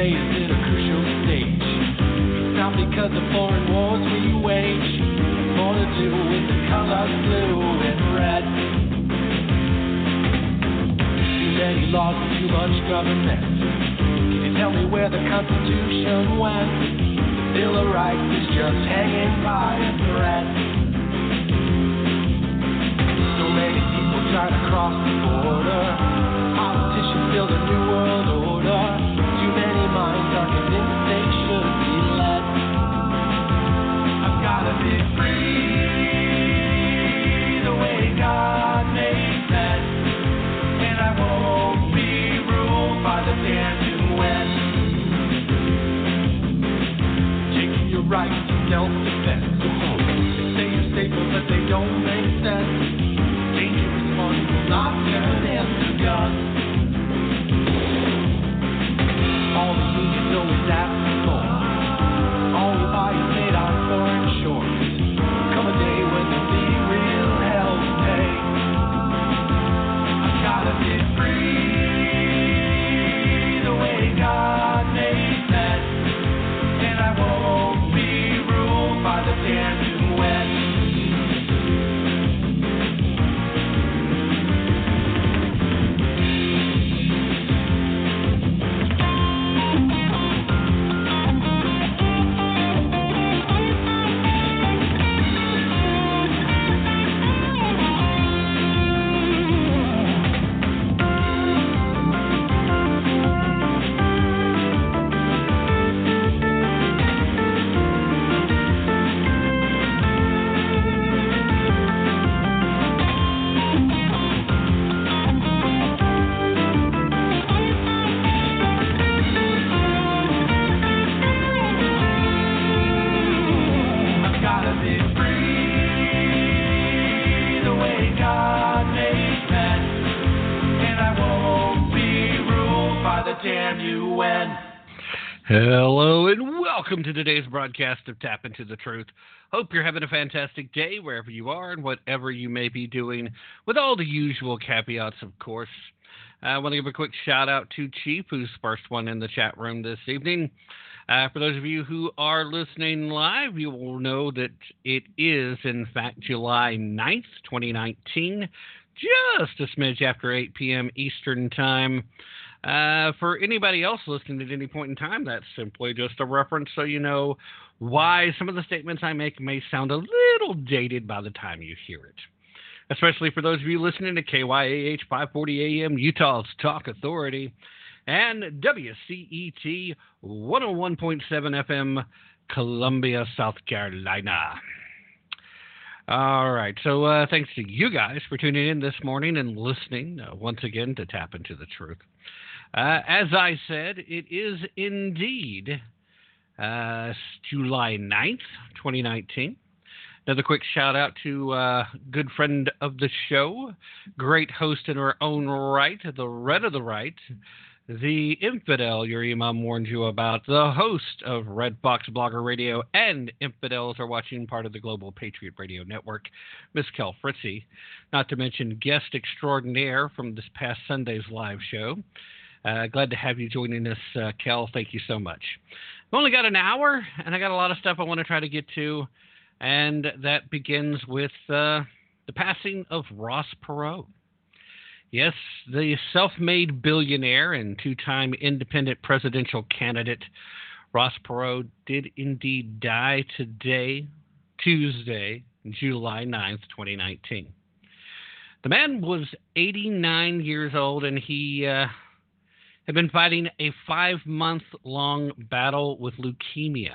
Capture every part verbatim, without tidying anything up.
today is at a crucial stage. It's not because of foreign wars we wage, more to do with the colors blue and red. Too many laws and too much government. Can you tell me where the Constitution went? The Bill of Rights is just hanging by a thread. So many people try to cross the border. Politicians build a new world order. Too many minds are convinced they should be led. I've gotta be free the way God made men, and I won't be ruled by the damned who win. Taking your rights to self-defense. They say you're safer, but they don't make sense. Dangerous ones will not turn into guns. All the unions always ask for more. All we buy is made on foreign shores. Come a day when there'll be real hell to pay. I've gotta be free the way God made men, and I won't be ruled by the damned who win. Hello and welcome to today's broadcast of Tap Into the Truth. Hope you're having a fantastic day wherever you are and whatever you may be doing, with all the usual caveats, of course. I want to give a quick shout out to Chief, who's first one in the chat room this evening. Uh, for those of you who are listening live, you will know that it is, in fact, July ninth, twenty nineteen, just a smidge after eight p.m. Eastern Time. Uh, for anybody else listening at any point in time, that's simply just a reference so you know why some of the statements I make may sound a little dated by the time you hear it. Especially for those of you listening to K Y A H five forty A M, Utah's Talk Authority, and W C E T one oh one point seven F M, Columbia, South Carolina. All right, so uh, thanks to you guys for tuning in this morning and listening uh, once again to Tap Into the Truth. Uh, as I said, it is indeed uh, July ninth, twenty nineteen. Another quick shout out to a uh, good friend of the show, great host in her own right, the Red of the Right, the infidel your imam warned you about, the host of Red Fox Blogger Radio and Infidels Are Watching, part of the Global Patriot Radio Network, Miss Kel Fritzy, not to mention guest extraordinaire from this past Sunday's live show. Uh, glad to have you joining us, uh, Kel. Thank you so much. I've only got an hour, and I got a lot of stuff I want to try to get to, and that begins with uh, the passing of Ross Perot. Yes, the self-made billionaire and two-time independent presidential candidate Ross Perot did indeed die today, Tuesday, July ninth, twenty nineteen. The man was eighty-nine years old, and he uh, had been fighting a five-month-long battle with leukemia.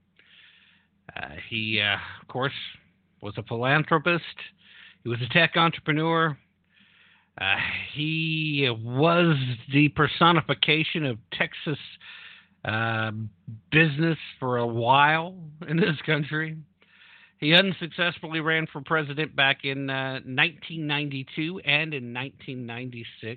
Uh, he, uh, of course, was a philanthropist. He was a tech entrepreneur. Uh, he was the personification of Texas uh, business for a while in this country. He unsuccessfully ran for president back in uh, nineteen ninety-two and in nineteen ninety-six.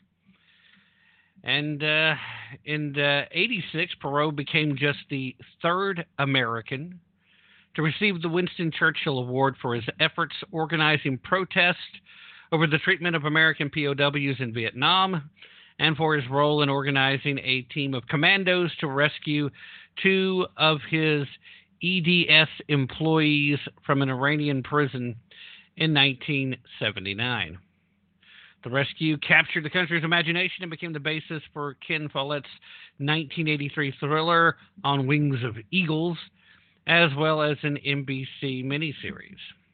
And uh, in uh, eighty-six, Perot became just the third American to receive the Winston Churchill Award for his efforts organizing protest over the treatment of American P O Ws in Vietnam, and for his role in organizing a team of commandos to rescue two of his E D S employees from an Iranian prison in nineteen seventy-nine. The rescue captured the country's imagination and became the basis for Ken Follett's nineteen eighty-three thriller On Wings of Eagles, as well as an N B C miniseries.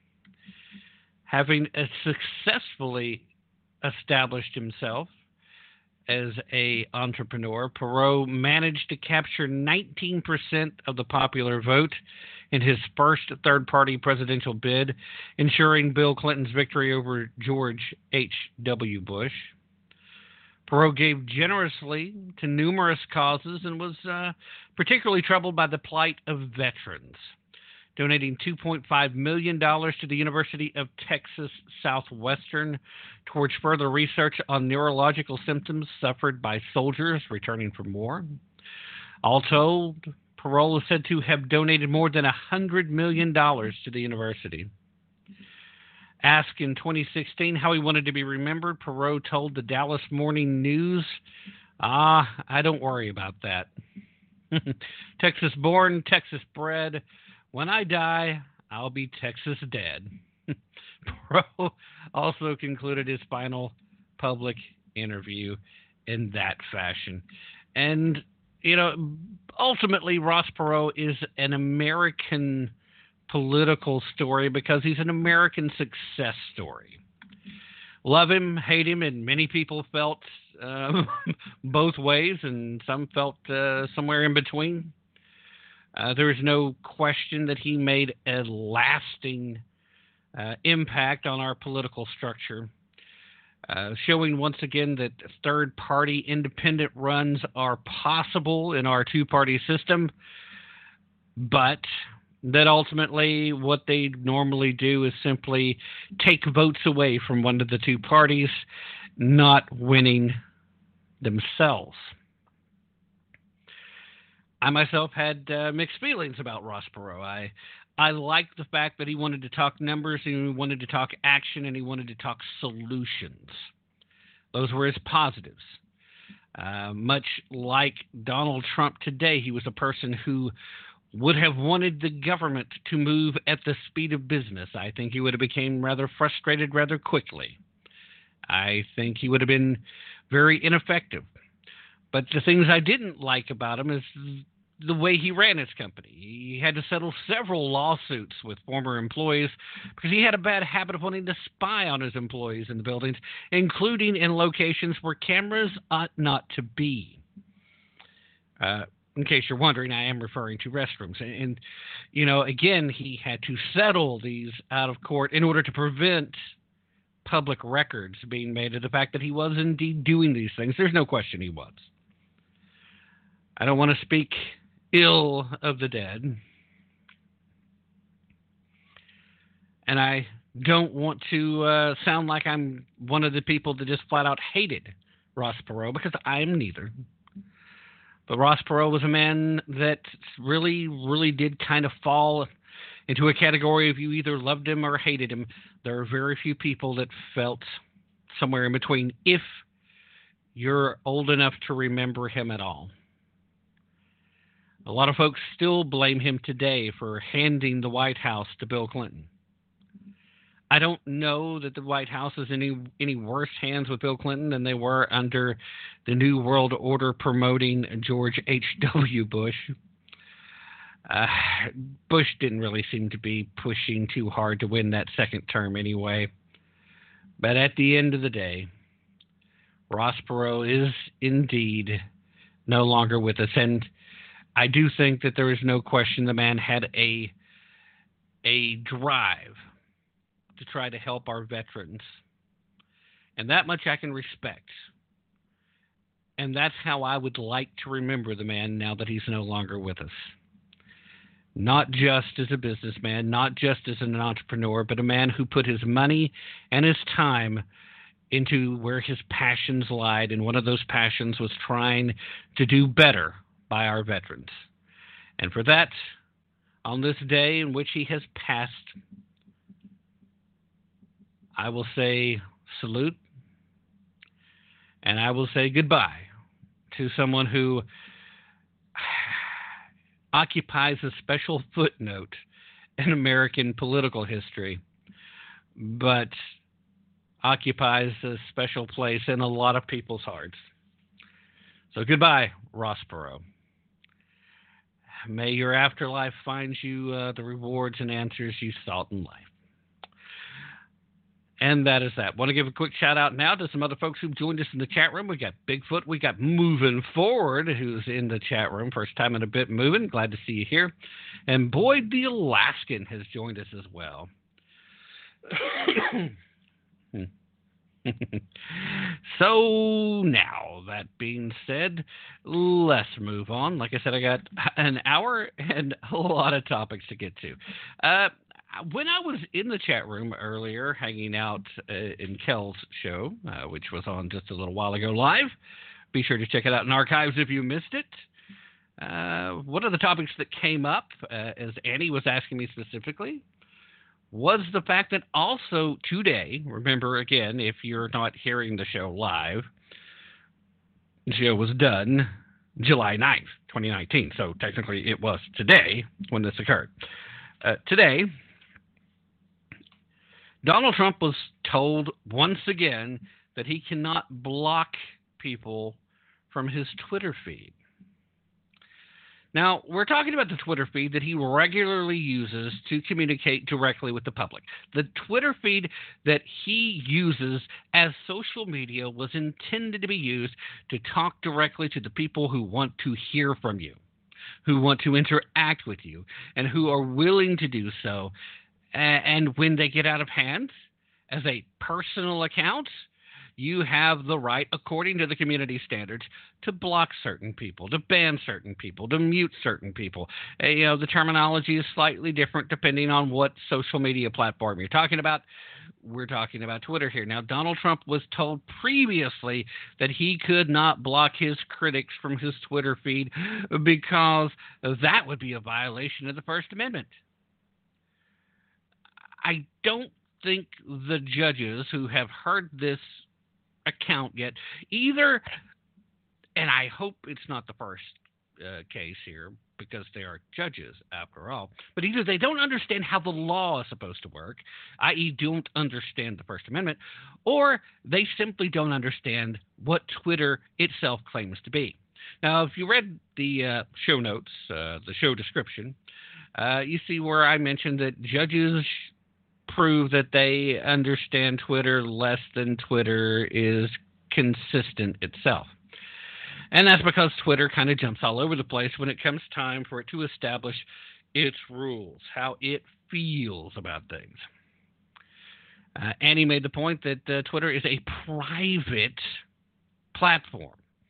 Having successfully established himself as an entrepreneur, Perot managed to capture nineteen percent of the popular vote in his first third-party presidential bid, ensuring Bill Clinton's victory over George H W Bush. Perot gave generously to numerous causes and was uh, particularly troubled by the plight of veterans, donating two point five million dollars to the University of Texas Southwestern towards further research on neurological symptoms suffered by soldiers returning from war. All told, Perot is said to have donated more than one hundred million dollars to the university. Asked in twenty sixteen how he wanted to be remembered, Perot told the Dallas Morning News, "Ah, I don't worry about that. Texas born, Texas bred. When I die, I'll be Texas dead." Perot also concluded his final public interview in that fashion. And, you know, ultimately, Ross Perot is an American political story because he's an American success story. Love him, hate him, and many people felt uh, both ways, and some felt uh, somewhere in between. Uh, there is no question that he made a lasting uh, impact on our political structure, uh, showing once again that third-party independent runs are possible in our two-party system, but that ultimately what they normally do is simply take votes away from one of the two parties, not winning themselves. I myself had uh, mixed feelings about Ross Perot. I I liked the fact that he wanted to talk numbers, and he wanted to talk action, and he wanted to talk solutions. Those were his positives. Uh, much like Donald Trump today, he was a person who would have wanted the government to move at the speed of business. I think he would have become rather frustrated rather quickly. I think he would have been very ineffective. But the things I didn't like about him is the way he ran his company. He had to settle several lawsuits with former employees because he had a bad habit of wanting to spy on his employees in the buildings, including in locations where cameras ought not to be. Uh, in case you're wondering, I am referring to restrooms. And, and, you know, again, he had to settle these out of court in order to prevent public records being made of the fact that he was indeed doing these things. There's no question he was. I don't want to speak ill of the dead, and I don't want to uh, sound like I'm one of the people that just flat out hated Ross Perot, because I'm neither. But Ross Perot was a man that really, really did kind of fall into a category of you either loved him or hated him. There are very few people that felt somewhere in between, if you're old enough to remember him at all. A lot of folks still blame him today for handing the White House to Bill Clinton. I don't know that the White House is in any, any worse hands with Bill Clinton than they were under the New World Order promoting George H W Bush. Uh, Bush didn't really seem to be pushing too hard to win that second term anyway. But at the end of the day, Ross Perot is indeed no longer with us. And I do think that there is no question the man had a, a drive to try to help our veterans. And that much I can respect. And that's how I would like to remember the man now that he's no longer with us. Not just as a businessman, not just as an entrepreneur, but a man who put his money and his time into where his passions lied. And one of those passions was trying to do better by our veterans. And for that, on this day in which he has passed, I will say salute And I will say goodbye to someone who occupies a special footnote in American political history, but occupies a special place in a lot of people's hearts. So goodbye, Ross Perot. May your afterlife find you uh, the rewards and answers you sought in life. And that is that. Want to give a quick shout out now to some other folks who've joined us in the chat room. We got Bigfoot. We got Moving Forward, who's in the chat room. First time in a bit moving. Glad to see you here. And Boyd the Alaskan has joined us as well. So now, that being said, let's move on. Like I said, I got an hour and a lot of topics to get to. Uh, when I was in the chat room earlier, hanging out uh, in Kel's show, uh, which was on just a little while ago live, be sure to check it out in archives if you missed it. Uh, one of the topics that came up, uh, as Annie was asking me specifically, was the fact that also today, remember again, if you're not hearing the show live, the show was done July ninth, twenty nineteen. So technically it was today when this occurred. Uh, today, Donald Trump was told once again that he cannot block people from his Twitter feed. Now, we're talking about the Twitter feed that he regularly uses to communicate directly with the public. The Twitter feed that he uses as social media was intended to be used to talk directly to the people who want to hear from you, who want to interact with you, and who are willing to do so. And when they get out of hand as a personal account, you have the right, according to the community standards, to block certain people, to ban certain people, to mute certain people. Uh, you know, the terminology is slightly different depending on what social media platform you're talking about. We're talking about Twitter here. Now, Donald Trump was told previously that he could not block his critics from his Twitter feed because that would be a violation of the First Amendment. I don't think the judges who have heard this account yet either, and I hope it's not the first uh, case here because they are judges after all, but either they don't understand how the law is supposed to work, that is don't understand the First Amendment, or they simply don't understand what Twitter itself claims to be. Now, if you read the uh, show notes, uh, the show description, uh, you see where I mentioned that judges prove that they understand Twitter less than Twitter is consistent itself. And that's because Twitter kind of jumps all over the place when it comes time for it to establish its rules, how it feels about things. Uh, Annie made the point that uh, Twitter is a private platform.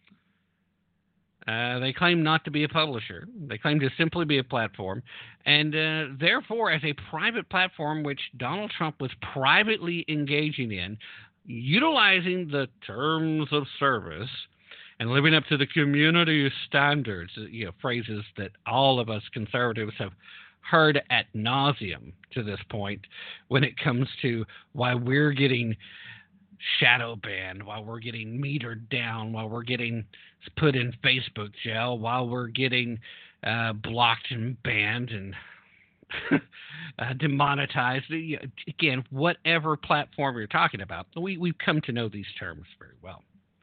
Uh, they claim not to be a publisher. They claim to simply be a platform. And uh, therefore, as a private platform, which Donald Trump was privately engaging in, utilizing the terms of service and living up to the community standards, you know, phrases that all of us conservatives have heard ad nauseum to this point when it comes to why we're getting shadow banned, while we're getting metered down, while we're getting put in Facebook jail, while we're getting uh, blocked and banned and uh, demonetized. Again, whatever platform you're talking about, we, we've come to know these terms very well.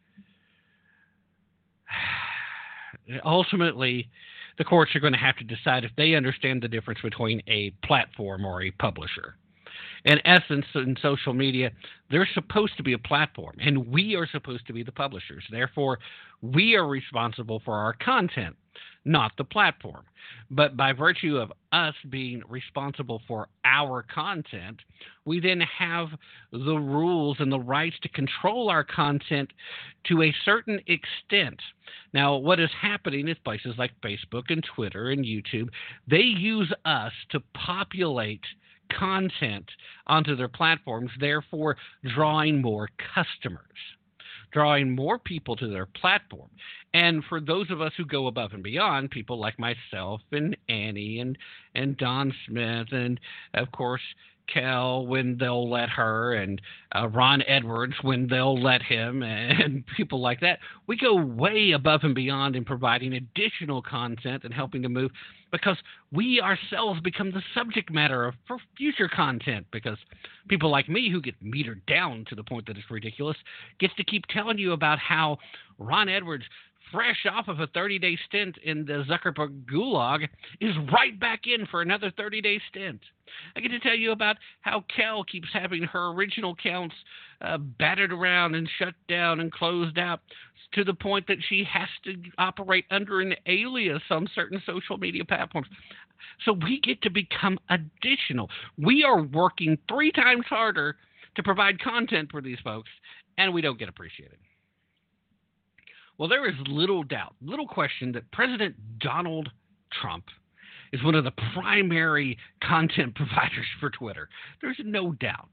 Ultimately, the courts are going to have to decide if they understand the difference between a platform or a publisher. In essence, in social media, they're supposed to be a platform, and we are supposed to be the publishers. Therefore, we are responsible for our content, not the platform. But by virtue of us being responsible for our content, we then have the rules and the rights to control our content to a certain extent. Now, what is happening is places like Facebook and Twitter and YouTube, they use us to populate content onto their platforms, therefore drawing more customers, drawing more people to their platform. And for those of us who go above and beyond, people like myself and Annie and, and Don Smith and, of course, Kel when they'll let her, and uh, Ron Edwards when they'll let him, and people like that. We go way above and beyond in providing additional content and helping to move, because we ourselves become the subject matter of for future content, because people like me who get metered down to the point that it's ridiculous gets to keep telling you about how Ron Edwards, fresh off of a thirty-day stint in the Zuckerberg gulag, is right back in for another thirty-day stint. I get to tell you about how Kel keeps having her original accounts uh, battered around and shut down and closed out to the point that she has to operate under an alias on certain social media platforms. So we get to become additional. We are working three times harder to provide content for these folks, and we don't get appreciated. Well, there is little doubt, little question that President Donald Trump is one of the primary content providers for Twitter. There's no doubt.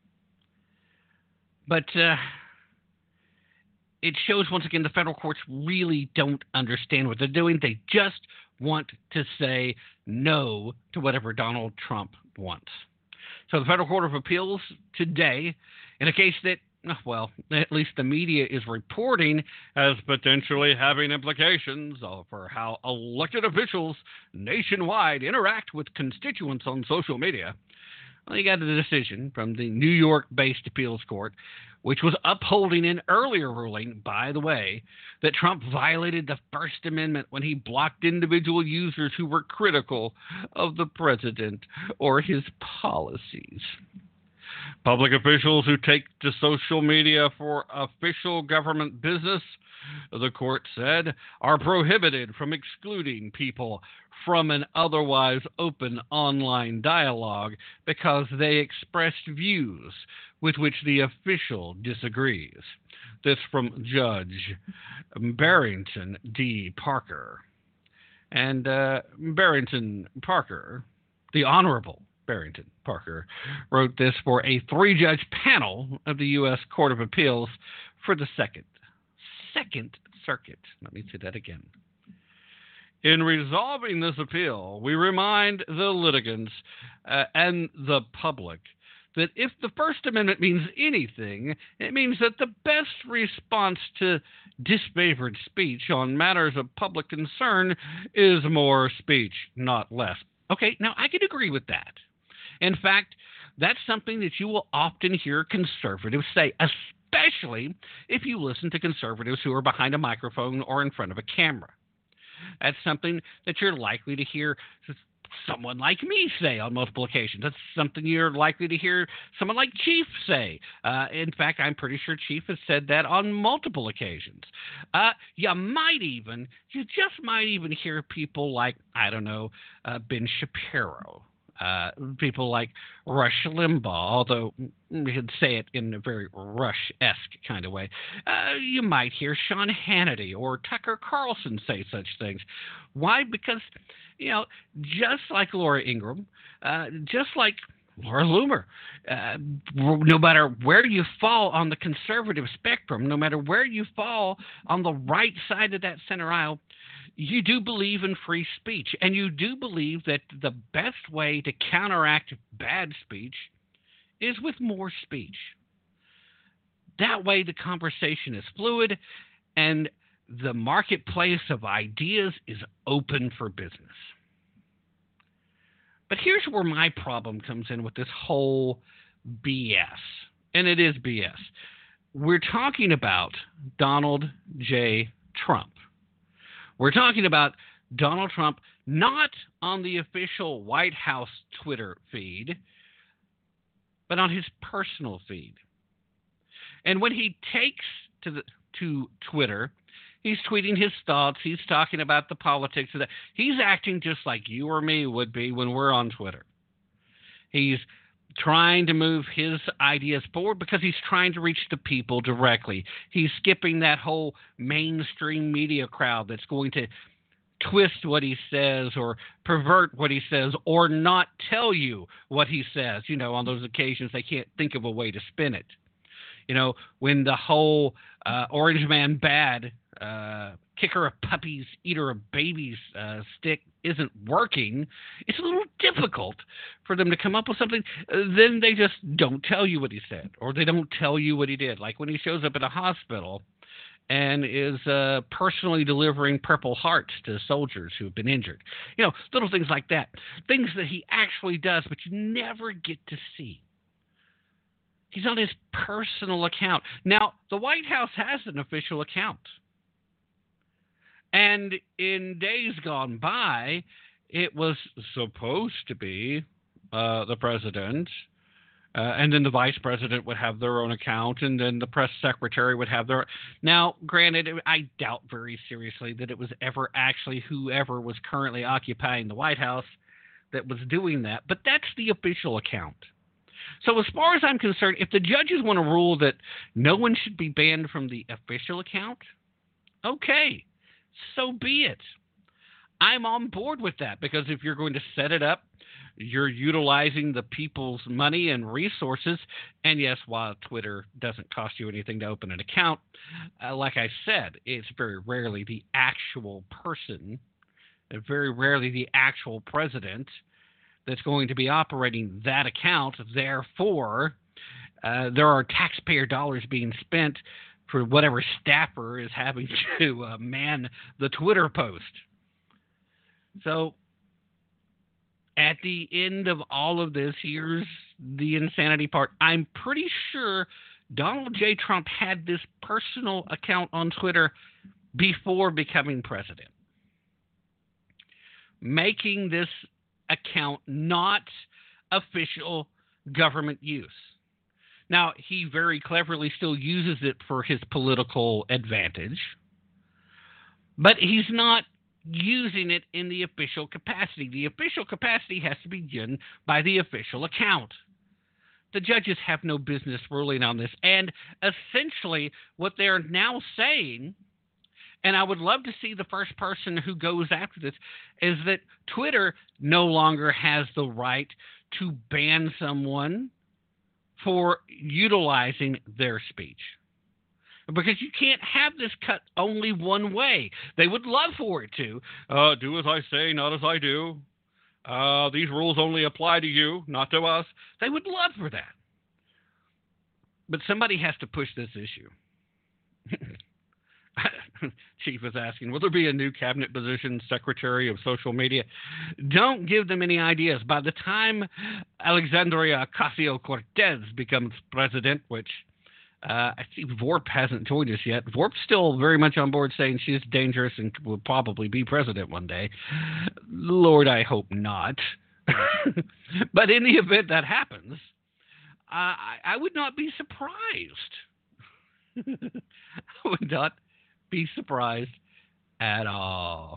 But uh, it shows, once again, the federal courts really don't understand what they're doing. They just want to say no to whatever Donald Trump wants. So the Federal Court of Appeals today, in a case that, well, at least the media is reporting as potentially having implications for how elected officials nationwide interact with constituents on social media. Well, you got a decision from the New York-based appeals court, which was upholding an earlier ruling, by the way, that Trump violated the First Amendment when he blocked individual users who were critical of the president or his policies. Public officials who take to social media for official government business, the court said, are prohibited from excluding people from an otherwise open online dialogue because they expressed views with which the official disagrees. This from Judge Barrington D. Parker. And uh, Barrington Parker, the Honorable Barrington Parker, wrote this for a three-judge panel of the U S Court of Appeals for the Second, Second Circuit. Let me say that again. In resolving this appeal, we remind the litigants uh, and the public that if the First Amendment means anything, it means that the best response to disfavored speech on matters of public concern is more speech, not less. Okay, now I can agree with that. In fact, that's something that you will often hear conservatives say, especially if you listen to conservatives who are behind a microphone or in front of a camera. That's something that you're likely to hear someone like me say on multiple occasions. That's something you're likely to hear someone like Chief say. Uh, in fact, I'm pretty sure Chief has said that on multiple occasions. Uh, you might even, you just might even hear people like, I don't know, uh, Ben Shapiro. Uh, people like Rush Limbaugh, although he'd say it in a very Rush-esque kind of way. Uh, you might hear Sean Hannity or Tucker Carlson say such things. Why? Because, you know, just like Laura Ingraham, uh, just like Laura Loomer, uh, no matter where you fall on the conservative spectrum, no matter where you fall on the right side of that center aisle, you do believe in free speech, and you do believe that the best way to counteract bad speech is with more speech. That way the conversation is fluid, and the marketplace of ideas is open for business. But here's where my problem comes in with this whole B S, and it is B S. We're talking about Donald J. Trump. We're talking about Donald Trump not on the official White House Twitter feed, but on his personal feed. And when he takes to the to Twitter, he's tweeting his thoughts. He's talking about the politics of that. He's acting just like you or me would be when we're on Twitter. He's trying to move his ideas forward because he's trying to reach the people directly. He's skipping that whole mainstream media crowd that's going to twist what he says or pervert what he says or not tell you what he says. You know, on those occasions, they can't think of a way to spin it. You know, when the whole uh, Orange Man Bad, uh, kicker of puppies, eater of babies uh, stick isn't working, it's a little difficult for them to come up with something. Uh, then they just don't tell you what he said, or they don't tell you what he did. Like when he shows up at a hospital and is uh, personally delivering Purple Hearts to soldiers who have been injured. You know, little things like that. Things that he actually does, but you never get to see. He's on his personal account. Now, the White House has an official account. And in days gone by, it was supposed to be uh, the president, Uh, and then the vice president would have their own account, and then the press secretary would have their. Now, granted, I doubt very seriously that it was ever actually whoever was currently occupying the White House that was doing that, but that's the official account. So as far as I'm concerned, if the judges want to rule that no one should be banned from the official account, okay, so be it. I'm on board with that, because if you're going to set it up, you're utilizing the people's money and resources. And yes, while Twitter doesn't cost you anything to open an account, uh, like I said, it's very rarely the actual person, and very rarely the actual president that's going to be operating that account. Therefore, uh, there are taxpayer dollars being spent for whatever staffer is having to uh, man the Twitter post. So, at the end of all of this, here's the insanity part. I'm pretty sure Donald J. Trump had this personal account on Twitter before becoming president, making this account not official government use. Now, he very cleverly still uses it for his political advantage, but he's not using it in the official capacity. The official capacity has to be done by the official account. The judges have no business ruling on this. And essentially what they're now saying, and I would love to see the first person who goes after this, is that Twitter no longer has the right to ban someone for utilizing their speech. Because you can't have this cut only one way. They would love for it to. Uh, do as I say, not as I do. Uh, these rules only apply to you, not to us. They would love for that. But somebody has to push this issue. Chief is asking, will there be a new cabinet position, Secretary of Social Media? Don't give them any ideas. By the time Alexandria Ocasio-Cortez becomes president, which... Uh, I see Vorp hasn't joined us yet. Vorp's still very much on board, saying she's dangerous and will probably be president one day. Lord, I hope not. But in the event that happens, uh, I, I would not be surprised. I would not be surprised at all.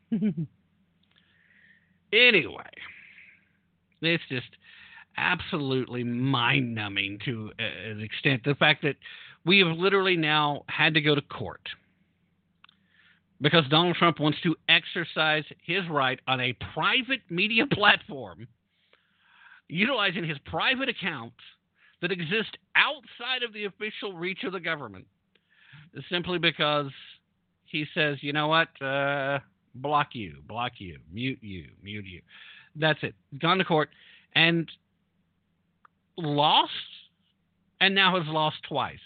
Anyway, it's just absolutely mind-numbing to an extent. The fact that we have literally now had to go to court because Donald Trump wants to exercise his right on a private media platform, utilizing his private accounts that exist outside of the official reach of the government, simply because he says, you know what, uh, block you, block you, mute you, mute you. That's it. Gone to court. And lost, and now has lost twice.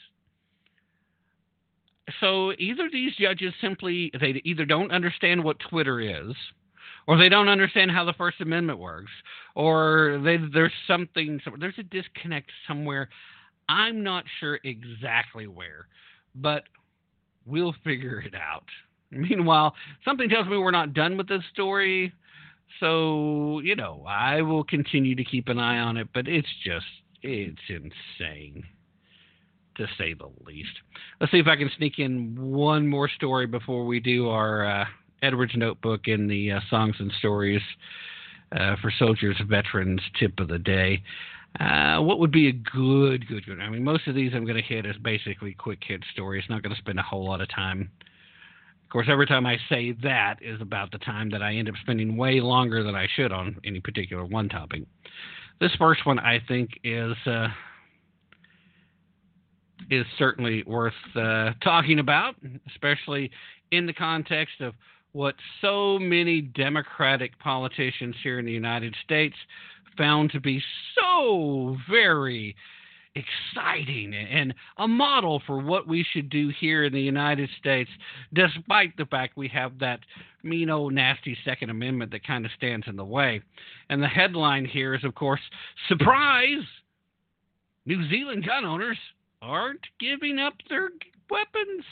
So either these judges simply, they either don't understand what Twitter is, or they don't understand how the First Amendment works, or they, there's something, there's a disconnect somewhere. I'm not sure exactly where, but we'll figure it out. Meanwhile, something tells me we're not done with this story. So, you know, I will continue to keep an eye on it, but it's just, it's insane, to say the least. Let's see if I can sneak in one more story before we do our uh, Edwards Notebook in the uh, Songs and Stories uh, for Soldiers Veterans tip of the day. Uh, what would be a good, good, good? I mean, most of these I'm going to hit as basically quick hit stories. Not going to spend a whole lot of time. Of course, every time I say that is about the time that I end up spending way longer than I should on any particular one topic. This first one, I think, is uh, is certainly worth uh, talking about, especially in the context of what so many Democratic politicians here in the United States found to be so very exciting and a model for what we should do here in the United States, despite the fact we have that mean old nasty Second Amendment that kind of stands in the way. And the headline here is, of course, surprise! New Zealand gun owners aren't giving up their weapons.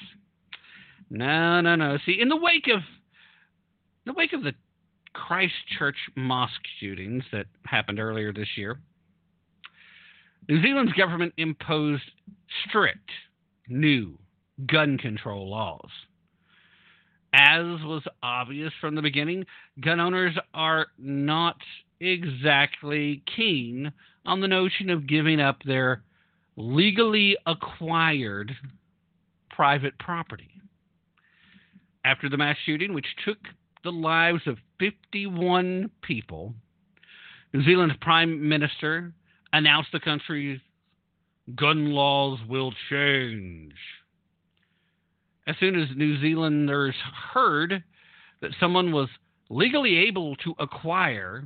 No, no, no. See, in the wake of in the wake of the Christchurch mosque shootings that happened earlier this year, New Zealand's government imposed strict new gun control laws. As was obvious from the beginning, gun owners are not exactly keen on the notion of giving up their legally acquired private property. After the mass shooting, which took the lives of fifty-one people, New Zealand's Prime Minister announced the country's gun laws will change. As soon as New Zealanders heard that someone was legally able to acquire,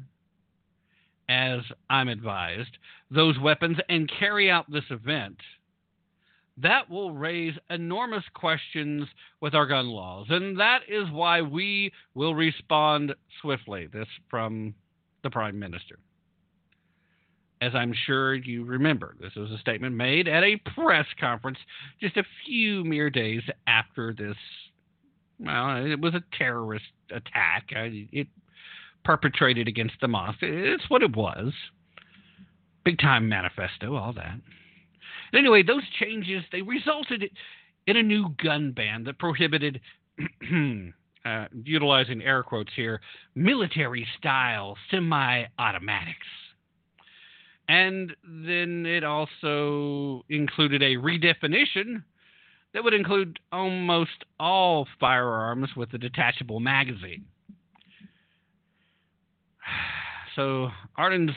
as I'm advised, those weapons and carry out this event, that will raise enormous questions with our gun laws. And that is why we will respond swiftly. This from the Prime Minister. As I'm sure you remember, this was a statement made at a press conference just a few mere days after this. Well, it was a terrorist attack. It perpetrated against the mosque. It's what it was. Big time manifesto, all that. And anyway, those changes, they resulted in a new gun ban that prohibited, uh, utilizing air quotes here, military-style semi-automatics. And then it also included a redefinition that would include almost all firearms with a detachable magazine. So Ardern's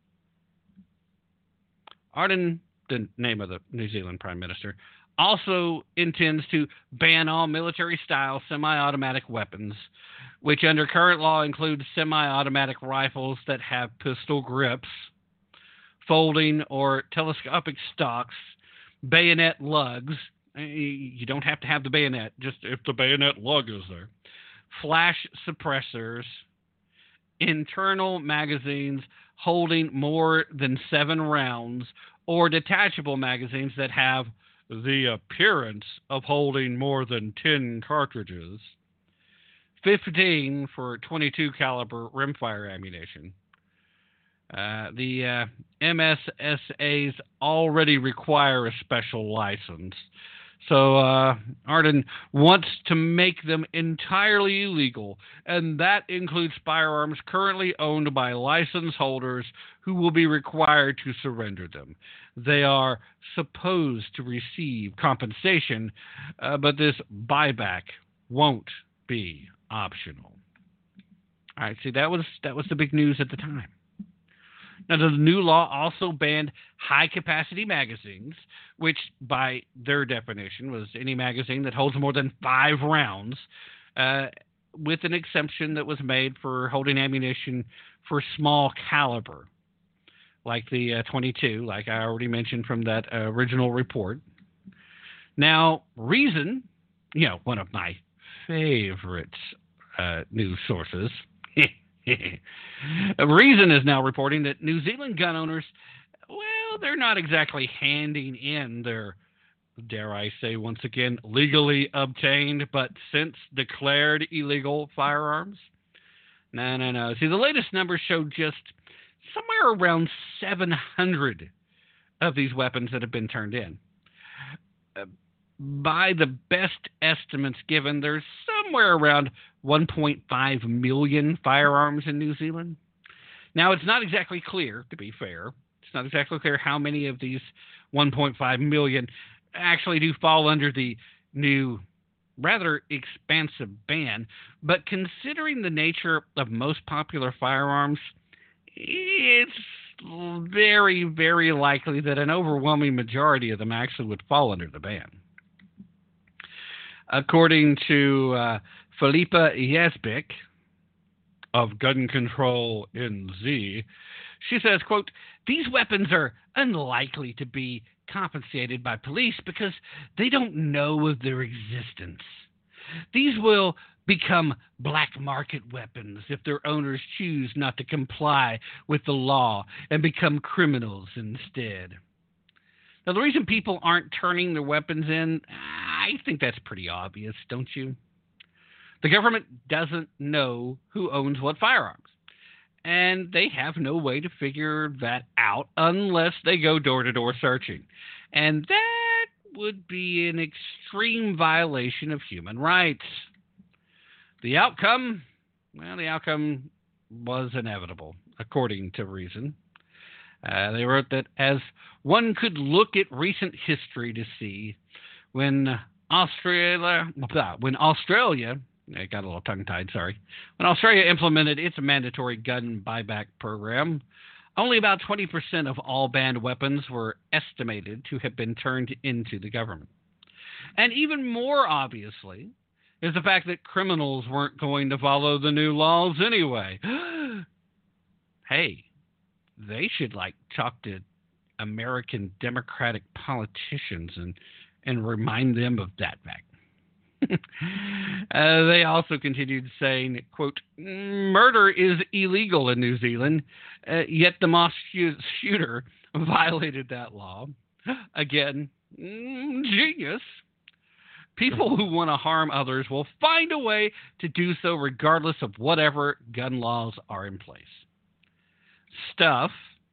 Ardern, the name of the New Zealand Prime Minister, also intends to ban all military-style semi-automatic weapons, which under current law include semi-automatic rifles that have pistol grips, folding or telescopic stocks, bayonet lugs. You don't have to have the bayonet, just if the bayonet lug is there. Flash suppressors, internal magazines holding more than seven rounds, or detachable magazines that have the appearance of holding more than ten cartridges. fifteen for twenty-two caliber rimfire ammunition. Uh, the uh, M S S As already require a special license. So uh, Ardern wants to make them entirely illegal, and that includes firearms currently owned by license holders who will be required to surrender them. They are supposed to receive compensation, uh, but this buyback won't be optional. All right, see, that was that was the big news at the time. Now, the new law also banned high-capacity magazines, which, by their definition, was any magazine that holds more than five rounds, uh, with an exception that was made for holding ammunition for small caliber, like the uh, twenty-two, like I already mentioned from that uh, original report. Now, Reason, you know, one of my favorite uh, news sources, Reason is now reporting that New Zealand gun owners, well, they're not exactly handing in their, dare I say once again, legally obtained, but since declared illegal firearms. No, no, no. See, the latest numbers show just somewhere around seven hundred of these weapons that have been turned in. Uh, by the best estimates given, there's somewhere around one point five million firearms in New Zealand. Now, it's not exactly clear, to be fair, it's not exactly clear how many of these one point five million actually do fall under the new, rather expansive ban, but considering the nature of most popular firearms, it's very, very likely that an overwhelming majority of them actually would fall under the ban. According to uh, Philippa Yazbek of Gun Control N Z, she says, quote, "These weapons are unlikely to be compensated by police because they don't know of their existence. These will become black market weapons if their owners choose not to comply with the law and become criminals instead." Now, the reason people aren't turning their weapons in, I think that's pretty obvious, don't you? The government doesn't know who owns what firearms, and they have no way to figure that out unless they go door-to-door searching. And that would be an extreme violation of human rights. The outcome, well, the outcome was inevitable, according to Reason. Uh, they wrote that as one could look at recent history to see, when Australia, when Australia, I got a little tongue-tied, sorry, when Australia implemented its mandatory gun buyback program, only about twenty percent of all banned weapons were estimated to have been turned into the government. And even more obviously is the fact that criminals weren't going to follow the new laws anyway. Hey, they should, like, talk to American Democratic politicians and, and remind them of that fact. uh, they also continued saying, quote, "Murder is illegal in New Zealand, uh, yet the mosque shooter violated that law." Again, mm, genius. People who want to harm others will find a way to do so regardless of whatever gun laws are in place. Stuff,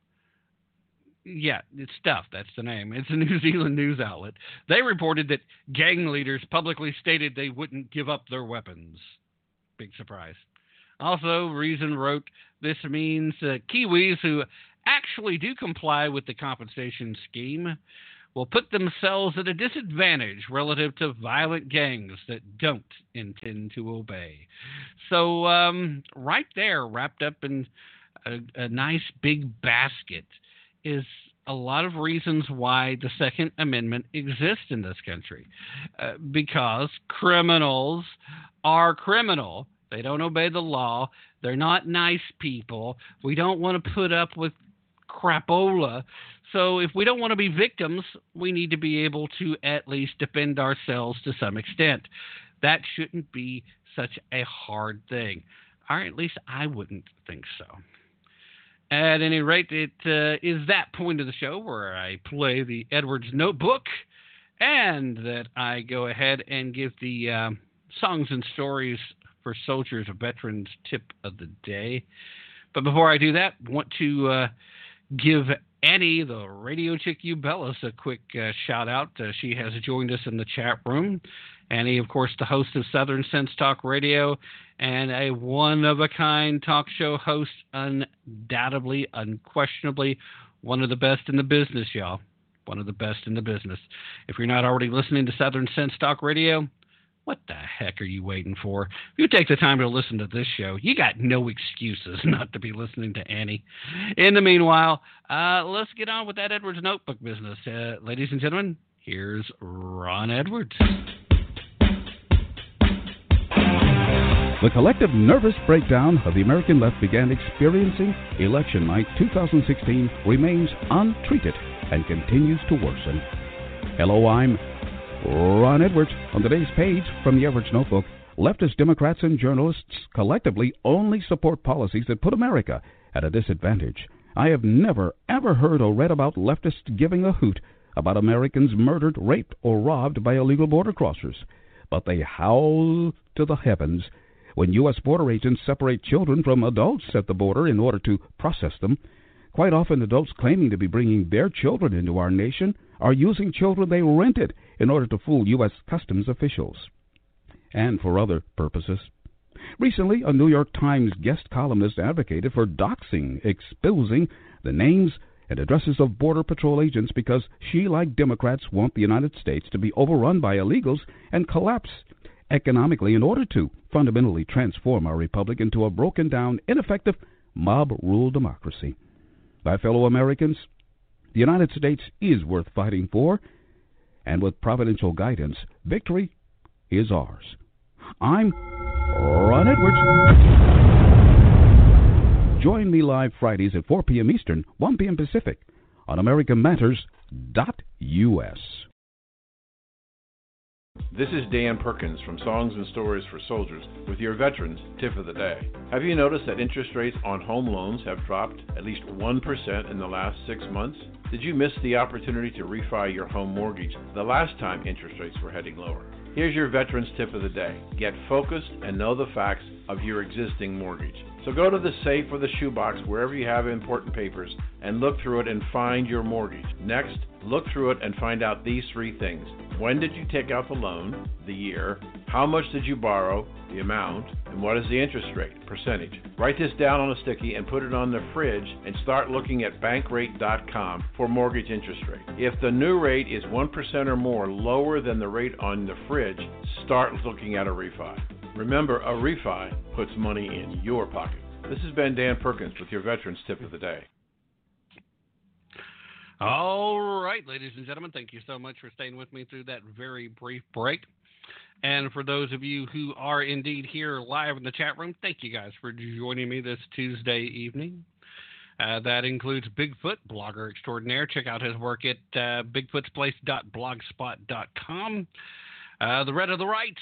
yeah, it's Stuff, that's the name. It's a New Zealand news outlet. They reported that gang leaders publicly stated they wouldn't give up their weapons. Big surprise. Also, Reason wrote, this means uh, Kiwis who actually do comply with the compensation scheme will put themselves at a disadvantage relative to violent gangs that don't intend to obey. So um, right there, wrapped up in a, a nice big basket, is a lot of reasons why the Second Amendment exists in this country. Uh, because criminals are criminal. They don't obey the law. They're not nice people. We don't want to put up with crapola. So if we don't want to be victims, we need to be able to at least defend ourselves to some extent. That shouldn't be such a hard thing. Or at least I wouldn't think so. At any rate, it uh, is that point of the show where I play the Edwards Notebook and that I go ahead and give the uh, Songs and Stories for Soldiers or Veterans tip of the day. But before I do that, I want to uh, give Annie, the radio chick you Bellas, a quick uh, shout out. Uh, she has joined us in the chat room. Annie, of course, the host of Southern Sense Talk Radio and a one-of-a-kind talk show host, undoubtedly, unquestionably, one of the best in the business, y'all. One of the best in the business. If you're not already listening to Southern Sense Talk Radio, what the heck are you waiting for? If you take the time to listen to this show, you got no excuses not to be listening to Annie. In the meanwhile, uh, let's get on with that Edwards Notebook business. Uh, ladies and gentlemen, here's Ron Edwards. The collective nervous breakdown of the American left began experiencing election night two thousand sixteen remains untreated and continues to worsen. Hello, I'm Ron Edwards. On today's page from the Edwards Notebook, leftist Democrats and journalists collectively only support policies that put America at a disadvantage. I have never, ever heard or read about leftists giving a hoot about Americans murdered, raped, or robbed by illegal border crossers. But they howl to the heavens when U S border agents separate children from adults at the border in order to process them. Quite often, adults claiming to be bringing their children into our nation are using children they rented in order to fool U S customs officials, and for other purposes. Recently, a New York Times guest columnist advocated for doxing, exposing the names and addresses of Border Patrol agents because she, like Democrats, want the United States to be overrun by illegals and collapse economically in order to fundamentally transform our republic into a broken-down, ineffective, mob-rule democracy. My fellow Americans, the United States is worth fighting for, and with providential guidance, victory is ours. I'm Ron Edwards. Join me live Fridays at four p.m. Eastern, one p.m. Pacific on American Matters dot U S. This is Dan Perkins from Songs and Stories for Soldiers with your Veterans Tip of the Day. Have you noticed that interest rates on home loans have dropped at least one percent in the last six months? Did you miss the opportunity to refi your home mortgage the last time interest rates were heading lower? Here's your Veterans Tip of the Day. Get focused and know the facts of your existing mortgage. So go to the safe or the shoebox, wherever you have important papers, and look through it and find your mortgage. Next, look through it and find out these three things. When did you take out the loan? The year. How much did you borrow? The amount. And what is the interest rate? Percentage. Write this down on a sticky and put it on the fridge and start looking at bankrate dot com for mortgage interest rate. If the new rate is one percent or more lower than the rate on the fridge, start looking at a refi. Remember, a refi puts money in your pocket. This has been Dan Perkins with your Veterans Tip of the Day. All right, ladies and gentlemen, thank you so much for staying with me through that very brief break. And for those of you who are indeed here live in the chat room, thank you guys for joining me this Tuesday evening. Uh, that includes Bigfoot, blogger extraordinaire. Check out his work at uh, bigfoots place dot blogspot dot com. Uh, the Red of the Right,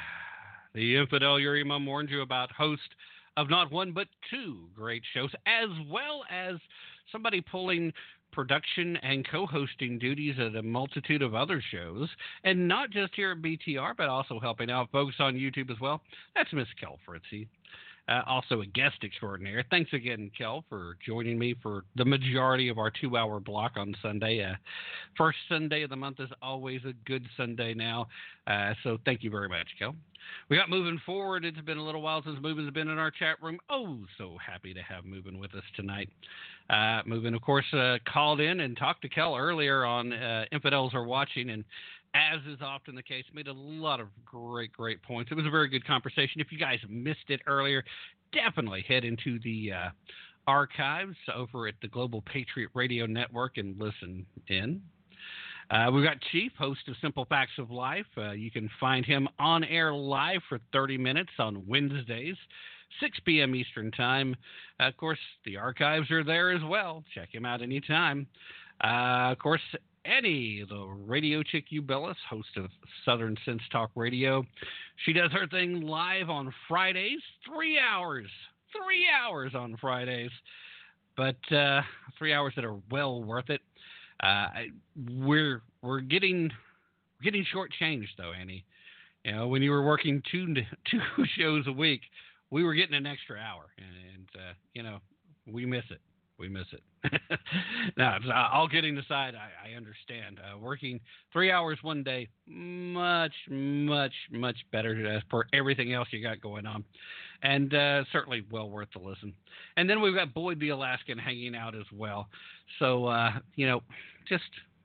the Infidel Yuri Mum warned you about, host of not one but two great shows, as well as somebody pulling production and co-hosting duties at a multitude of other shows, and not just here at B T R, but also helping out folks on YouTube as well. That's Miss Kel Fritzy, uh, also a guest extraordinaire. Thanks again, Kel, for joining me for the majority of our two-hour block on Sunday. Uh, first Sunday of the month is always a good Sunday now, uh, so thank you very much, Kel. We got Moving Forward. It's been a little while since Moving's been in our chat room. Oh, so happy to have Moving with us tonight. Uh, Moving, of course, uh, called in and talked to Kel earlier on uh, Infidels Are Watching, and as is often the case, made a lot of great, great points. It was a very good conversation. If you guys missed it earlier, definitely head into the uh, archives over at the Global Patriot Radio Network and listen in. Uh, we've got Chief, host of Simple Facts of Life. Uh, you can find him on air live for thirty minutes on Wednesdays, six p.m. Eastern Time. Uh, of course, the archives are there as well. Check him out anytime. Uh, of course, Annie, the radio chick Ubellis, host of Southern Sense Talk Radio. She does her thing live on Fridays, three hours, three hours on Fridays, but uh, three hours that are well worth it. Uh, we're we're getting getting shortchanged though, Annie. You know, when you were working two two shows a week, we were getting an extra hour, and, and uh, you know, we miss it. We miss it. Now, all kidding aside, I, I understand. Uh, working three hours one day, much, much, much better for everything else you got going on. And uh, certainly well worth the listen. And then we've got Boyd the Alaskan hanging out as well. So, uh, you know, just,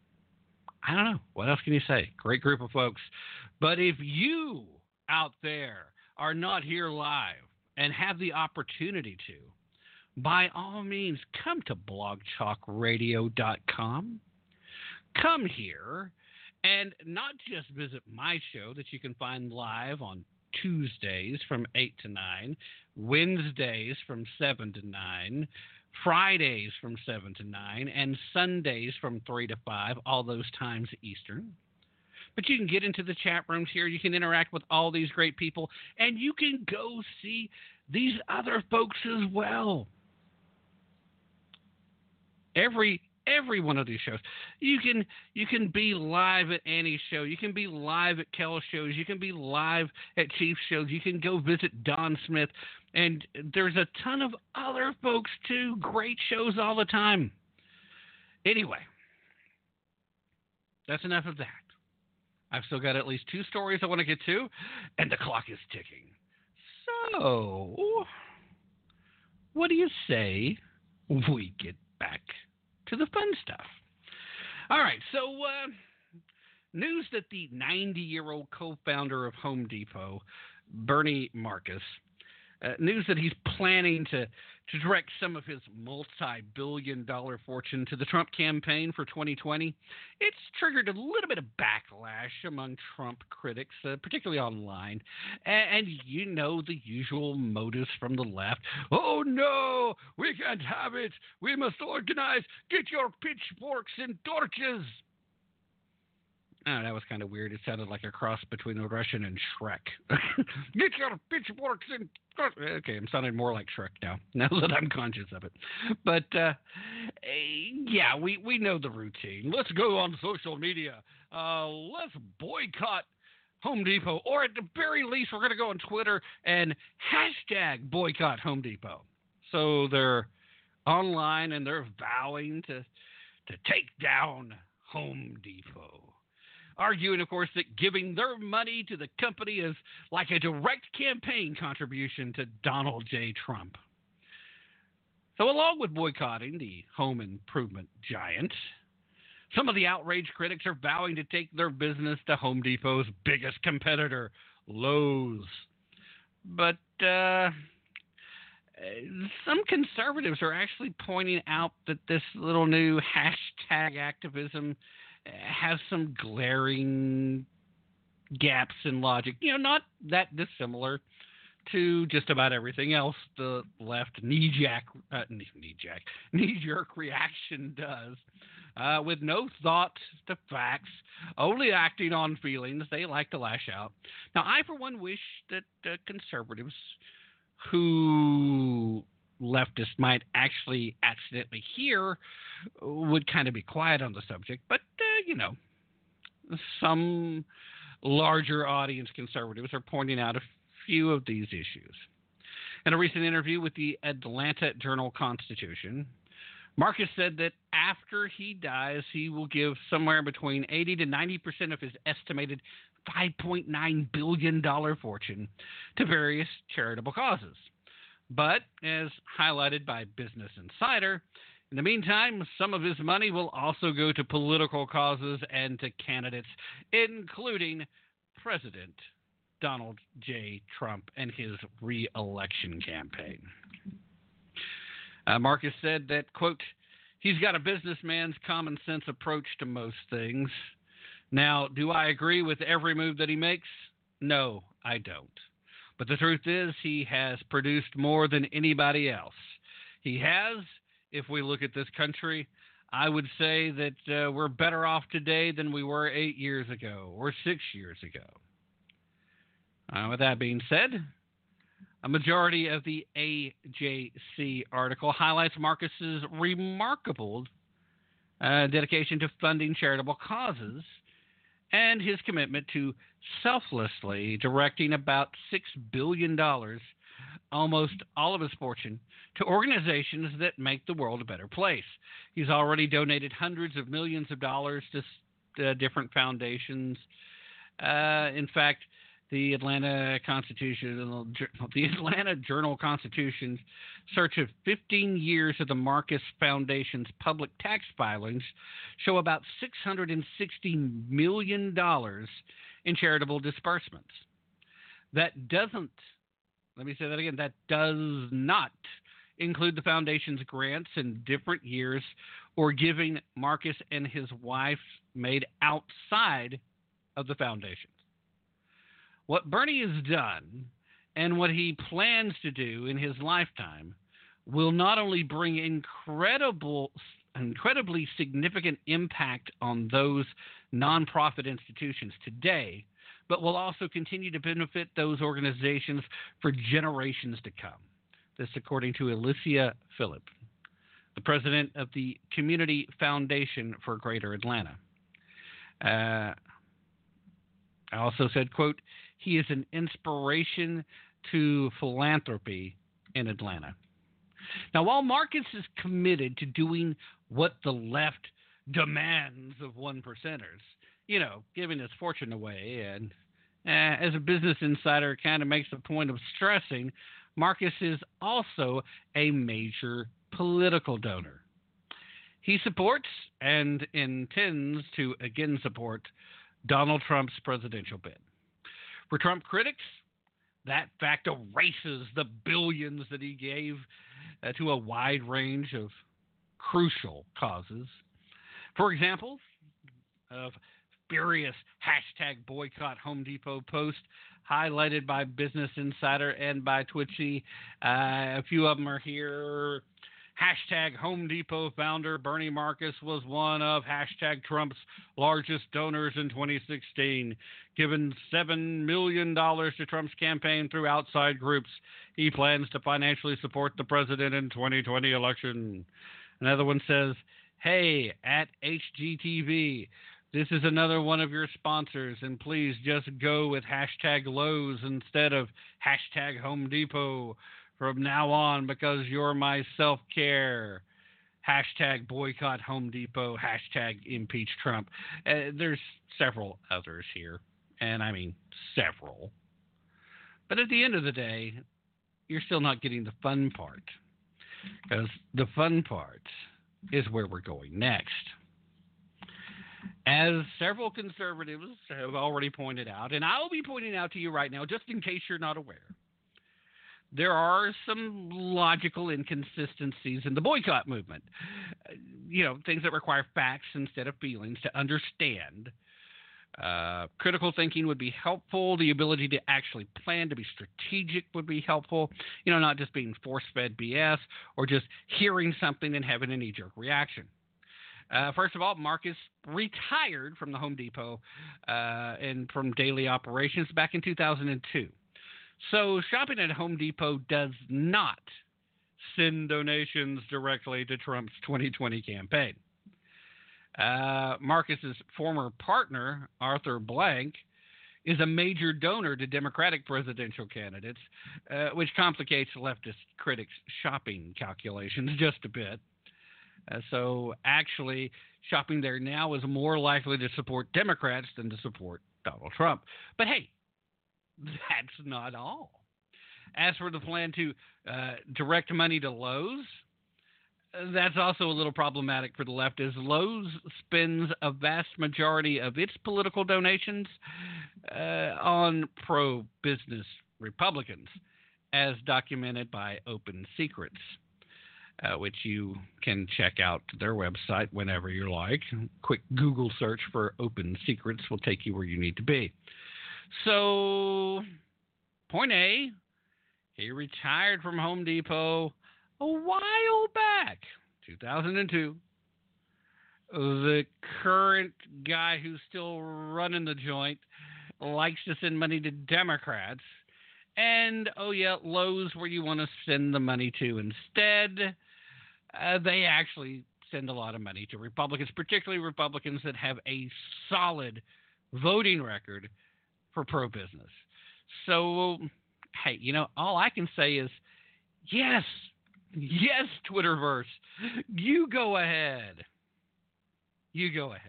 I don't know. What else can you say? Great group of folks. But if you out there are not here live and have the opportunity to, by all means, come to blog talk radio dot com. Come here and not just visit my show that you can find live on Tuesdays from eight to nine, Wednesdays from seven to nine, Fridays from seven to nine, and Sundays from three to five, all those times Eastern. But you can get into the chat rooms here. You can interact with all these great people, and you can go see these other folks as well. Every every one of these shows, you can you can be live at Annie's show, you can be live at Kel's shows, you can be live at Chief's shows, you can go visit Don Smith, and there's a ton of other folks too. Great shows all the time. Anyway, that's enough of that. I've still got at least two stories I want to get to, and the clock is ticking. So, what do you say we get back to the fun stuff? All right, so uh, news that the ninety-year-old co-founder of Home Depot, Bernie Marcus, Uh, news that he's planning to, to direct some of his multi-billion dollar fortune to the Trump campaign for twenty twenty. It's triggered a little bit of backlash among Trump critics, uh, particularly online. And, and you know the usual motives from the left. Oh, no, we can't have it. We must organize. Get your pitchforks and torches. Oh, that was kind of weird. It sounded like a cross between a Russian and Shrek. Get your pitchforks and... Okay, I'm sounding more like Shrek now, now that I'm conscious of it. But, uh, yeah, we, we know the routine. Let's go on social media. Uh, let's boycott Home Depot. Or at the very least, we're going to go on Twitter and hashtag boycott Home Depot. So they're online and they're vowing to to take down Home Depot. Arguing, of course, that giving their money to the company is like a direct campaign contribution to Donald J. Trump. So along with boycotting the home improvement giant, some of the outraged critics are vowing to take their business to Home Depot's biggest competitor, Lowe's. But uh, some conservatives are actually pointing out that this little new hashtag activism has some glaring gaps in logic, you know, not that dissimilar to just about everything else the left knee-jack, uh, knee-jack, knee-jerk reaction does, uh, with no thought to facts, only acting on feelings. They like to lash out. Now, I, for one, wish that uh, conservatives who leftists might actually accidentally hear would kind of be quiet on the subject. But, uh, you know, some larger audience conservatives are pointing out a few of these issues. In a recent interview with the Atlanta Journal-Constitution, Marcus said that after he dies, he will give somewhere between eighty to ninety percent of his estimated five point nine billion dollars fortune to various charitable causes. But, as highlighted by Business Insider, in the meantime, some of his money will also go to political causes and to candidates, including President Donald J. Trump and his re-election campaign. Uh, Marcus said that, quote, he's got a businessman's common sense approach to most things. Now, do I agree with every move that he makes? No, I don't. But the truth is, he has produced more than anybody else. He has, if we look at this country, I would say that uh, we're better off today than we were eight years ago or six years ago. Uh, with that being said, a majority of the A J C article highlights Marcus's remarkable uh, dedication to funding charitable causes and his commitment to selflessly directing about six billion dollars, almost all of his fortune, to organizations that make the world a better place. He's already donated hundreds of millions of dollars to uh, different foundations. Uh, in fact, the Atlanta Constitution, the Atlanta Journal-Constitution's search of fifteen years of the Marcus Foundation's public tax filings show about six hundred sixty million dollars in charitable disbursements. That doesn't, let me say that again, that does not include the foundation's grants in different years or giving Marcus and his wife made outside of the foundation. What Bernie has done and what he plans to do in his lifetime will not only bring incredible, incredibly significant impact on those nonprofit institutions today, but will also continue to benefit those organizations for generations to come. This according to Alicia Phillip, the president of the Community Foundation for Greater Atlanta. Uh, I also said, quote, he is an inspiration to philanthropy in Atlanta. Now, while Marcus is committed to doing what the left demands of one percenters, you know, giving his fortune away, and uh, as a Business Insider kind of makes a point of stressing, Marcus is also a major political donor. He supports and intends to again support Donald Trump's presidential bid. For Trump critics, that fact erases the billions that he gave uh, to a wide range of crucial causes. For example, of furious hashtag boycott Home Depot post highlighted by Business Insider and by Twitchy. Uh, a few of them are here. Hashtag Home Depot founder Bernie Marcus was one of hashtag Trump's largest donors in twenty sixteen, given seven million dollars to Trump's campaign through outside groups. He plans to financially support the president in twenty twenty election. Another one says, hey, at H G T V, this is another one of your sponsors, and please just go with hashtag Lowe's instead of hashtag Home Depot from now on because you're my self-care. Hashtag boycott Home Depot, hashtag impeach Trump. Uh, there's several others here, and I mean several. But at the end of the day, you're still not getting the fun part, because the fun part is where we're going next. As several conservatives have already pointed out, and I'll be pointing out to you right now, just in case you're not aware, there are some logical inconsistencies in the boycott movement. You know, things that require facts instead of feelings to understand. Uh, critical thinking would be helpful. The ability to actually plan, to be strategic would be helpful. You know, not just being force-fed B S or just hearing something and having a knee-jerk reaction. Uh, first of all, Marcus retired from the Home Depot uh, and from daily operations back in two thousand two. So shopping at Home Depot does not send donations directly to Trump's twenty twenty campaign. Uh, Marcus's former partner, Arthur Blank, is a major donor to Democratic presidential candidates, uh, which complicates leftist critics' shopping calculations just a bit. Uh, so actually, shopping there now is more likely to support Democrats than to support Donald Trump. But hey, that's not all. As for the plan to uh, direct money to Lowe's, that's also a little problematic for the left, as Lowe's spends a vast majority of its political donations uh, on pro-business Republicans, as documented by Open Secrets, uh, which you can check out their website whenever you like. Quick Google search for Open Secrets will take you where you need to be. So, point A, he retired from Home Depot a while back, two thousand two. The current guy who's still running the joint likes to send money to Democrats. And, oh yeah, Lowe's, where you want to send the money to instead, uh, they actually send a lot of money to Republicans, particularly Republicans that have a solid voting record for pro-business. So, hey, you know, all I can say is, yes, yes, Twitterverse, you go ahead. You go ahead.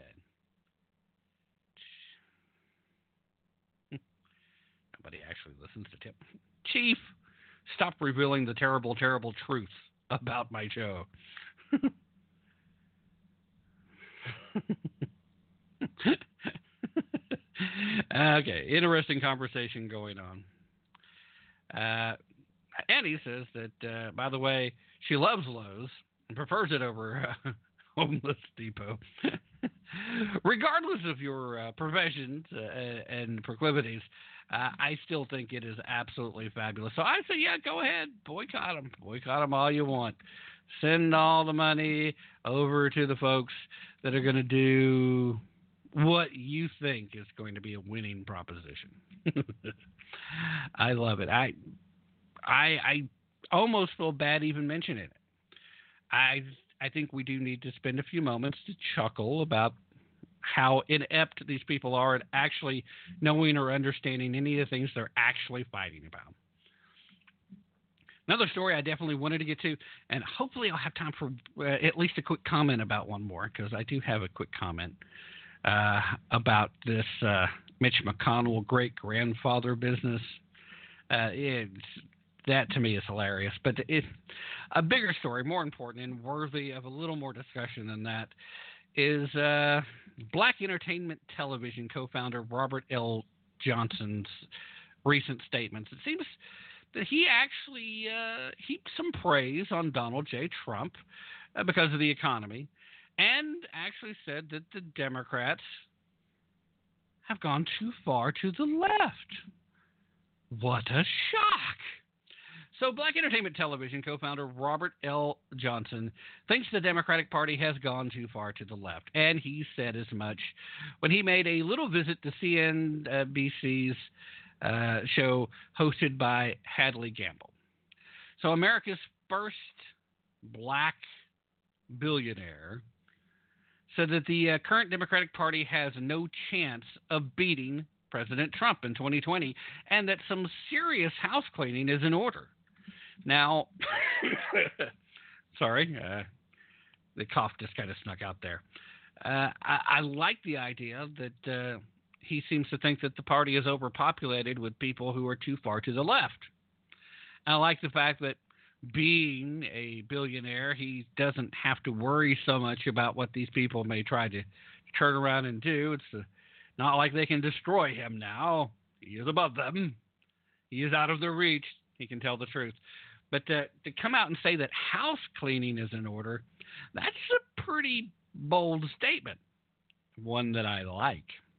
Nobody actually listens to Tim. Chief, stop revealing the terrible, terrible truth about my show. Okay, interesting conversation going on. Uh, Annie says that, uh, by the way, she loves Lowe's and prefers it over uh, Homeless Depot. Regardless of your uh, professions uh, and proclivities, uh, I still think it is absolutely fabulous. So I say, yeah, go ahead, boycott them, boycott them all you want. Send all the money over to the folks that are going to do what you think is going to be a winning proposition. I love it. I, I, I almost feel bad even mentioning it. I, I think we do need to spend a few moments to chuckle about how inept these people are at actually knowing or understanding any of the things they're actually fighting about. Another story I definitely wanted to get to, and hopefully I'll have time for uh, at least a quick comment about one more, because I do have a quick comment uh, about this uh, Mitch McConnell great-grandfather business. Uh, it's, that to me is hilarious. But it, a bigger story, more important and worthy of a little more discussion than that, is uh, Black Entertainment Television co-founder Robert L. Johnson's recent statements, it seems that he actually uh, heaped some praise on Donald J. Trump uh, because of the economy, and actually said that the Democrats have gone too far to the left. What a shock! So Black Entertainment Television co-founder Robert L. Johnson thinks the Democratic Party has gone too far to the left, and he said as much when he made a little visit to C N B C's uh, show hosted by Hadley Gamble. So America's first black billionaire said that the uh, current Democratic Party has no chance of beating President Trump in twenty twenty, and that some serious house cleaning is in order. Now, sorry, uh, the cough just kind of snuck out there. Uh, I, I like the idea that uh, he seems to think that the party is overpopulated with people who are too far to the left. I like the fact that being a billionaire, he doesn't have to worry so much about what these people may try to turn around and do. It's uh, not like they can destroy him now. He is above them. He is out of their reach. He can tell the truth. But uh, to come out and say that house cleaning is in order, that's a pretty bold statement, one that I like.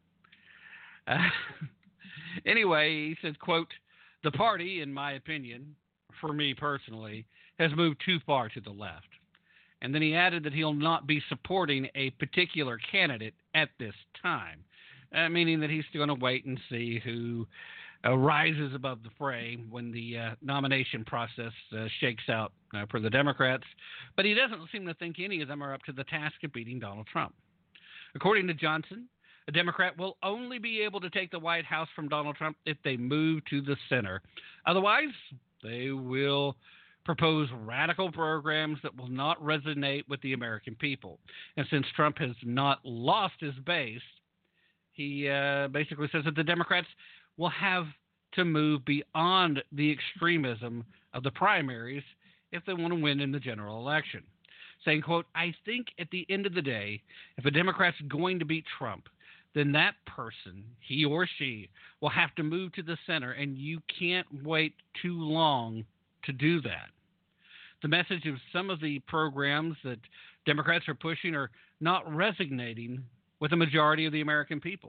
Uh, anyway, he says, quote, "The party, in my opinion, for me personally, has moved too far to the left." And then he added that he'll not be supporting a particular candidate at this time, uh, meaning that he's going to wait and see who uh, rises above the fray when the uh, nomination process uh, shakes out uh, for the Democrats. But he doesn't seem to think any of them are up to the task of beating Donald Trump. According to Johnson, a Democrat will only be able to take the White House from Donald Trump if they move to the center. Otherwise, they will propose radical programs that will not resonate with the American people. And since Trump has not lost his base, he uh, basically says that the Democrats will have to move beyond the extremism of the primaries if they want to win in the general election. Saying, quote, "I think at the end of the day, if a Democrat's going to beat Trump, then that person, he or she, will have to move to the center, and you can't wait too long to do that." The message of some of the programs that Democrats are pushing are not resonating with the majority of the American people.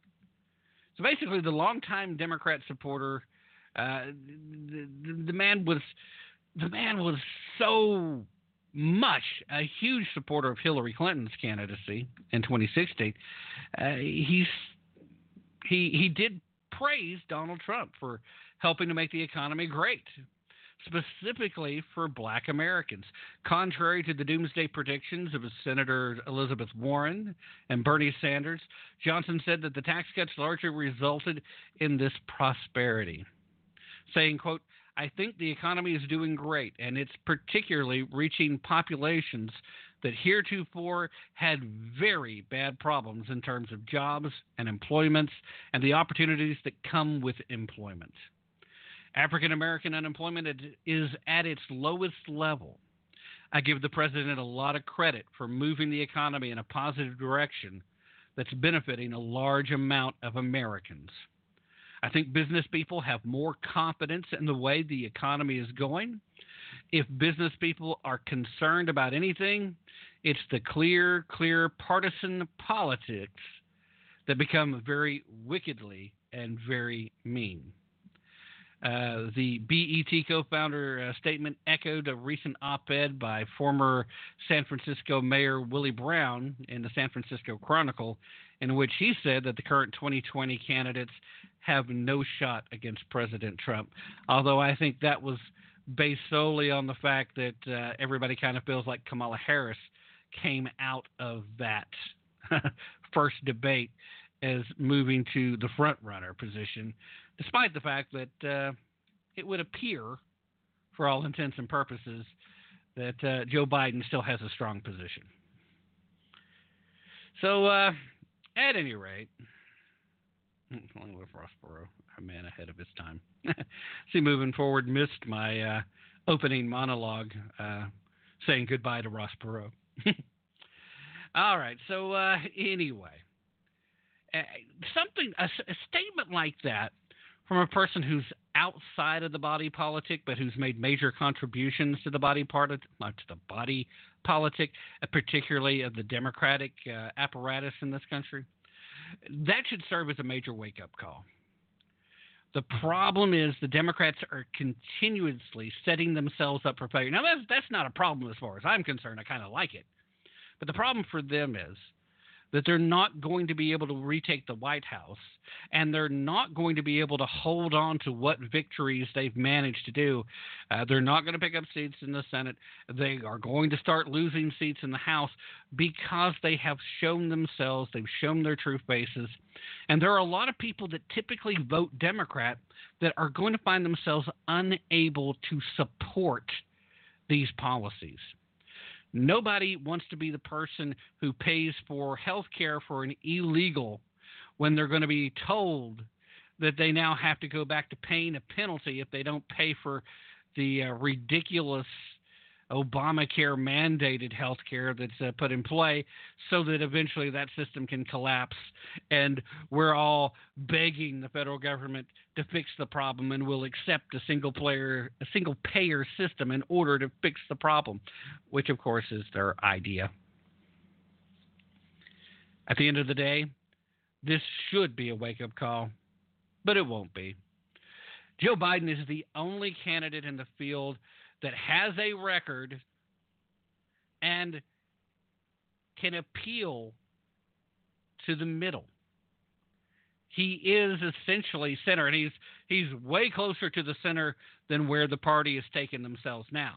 So basically, the longtime Democrat supporter, uh, the, the, the man was, the man was so much a huge supporter of Hillary Clinton's candidacy in twenty sixteen. Uh, he's he he did praise Donald Trump for helping to make the economy great, specifically for black Americans. Contrary to the doomsday predictions of Senator Elizabeth Warren and Bernie Sanders, Johnson said that the tax cuts largely resulted in this prosperity, saying, quote, "I think the economy is doing great, and it's particularly reaching populations that heretofore had very bad problems in terms of jobs and employments and the opportunities that come with employment. African American unemployment is at its lowest level. I give the president a lot of credit for moving the economy in a positive direction that's benefiting a large amount of Americans. I think business people have more confidence in the way the economy is going. If business people are concerned about anything, it's the clear, clear partisan politics that become very wickedly and very mean." Uh, the B E T co-founder uh, statement echoed a recent op-ed by former San Francisco Mayor Willie Brown in the San Francisco Chronicle, in which he said that the current twenty twenty candidates have no shot against President Trump, although I think that was based solely on the fact that uh, everybody kind of feels like Kamala Harris came out of that first debate as moving to the front-runner position, despite the fact that uh, it would appear, for all intents and purposes, that uh, Joe Biden still has a strong position. So, uh, at any rate, only with Ross Perot, a man ahead of his time. See, moving forward, missed my uh, opening monologue uh, saying goodbye to Ross Perot. All right, so uh, anyway, uh, something, a, a statement like that from a person who's outside of the body politic, but who's made major contributions to the body part of, not to the body politic, uh, particularly of the Democratic uh, apparatus in this country. That should serve as a major wake-up call. The problem is the Democrats are continuously setting themselves up for failure. Now, that's, that's not a problem as far as I'm concerned. I kind of like it. But the problem for them is that they're not going to be able to retake the White House, and they're not going to be able to hold on to what victories they've managed to do. Uh, they're not going to pick up seats in the Senate. They are going to start losing seats in the House because they have shown themselves, they've shown their true faces. And there are a lot of people that typically vote Democrat that are going to find themselves unable to support these policies. Nobody wants to be the person who pays for health care for an illegal when they're going to be told that they now have to go back to paying a penalty if they don't pay for the uh, ridiculous Obamacare mandated health care that's uh, put in play, so that eventually that system can collapse and we're all begging the federal government to fix the problem, and we'll accept a single player, a single payer system in order to fix the problem, which of course is their idea. At the end of the day, this should be a wake-up call, but it won't be. Joe Biden is the only candidate in the field that has a record and can appeal to the middle. He is essentially center, and he's he's way closer to the center than where the party has taken themselves now.